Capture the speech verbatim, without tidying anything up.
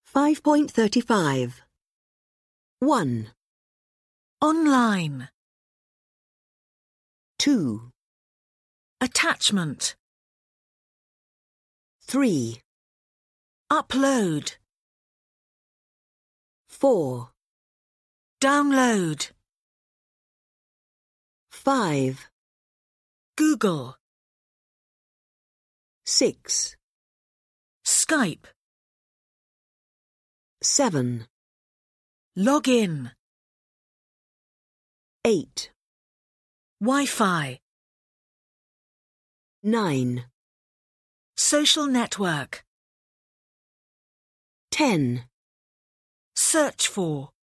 five point thirty-five. one, Online. two, Attachment. three, Upload. four, Download. five, Google. six, Skype. seven, Log in. eight, Wi-Fi. nine, Social network. ten. Search for.